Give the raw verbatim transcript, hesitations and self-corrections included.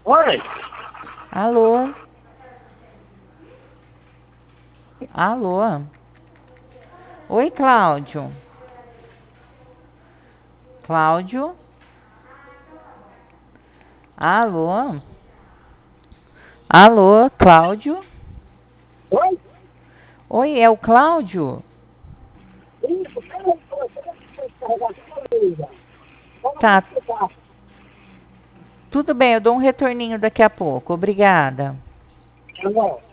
Oi? Alô? Alô? Oi, Cláudio? Cláudio? Alô? Alô, Cláudio? Oi? Oi, é o Cláudio? Isso, peraí, peraí, carregar essa Vamos Tá, explicar. tudo bem, eu dou um retorninho daqui a pouco. Obrigada. Tá bom.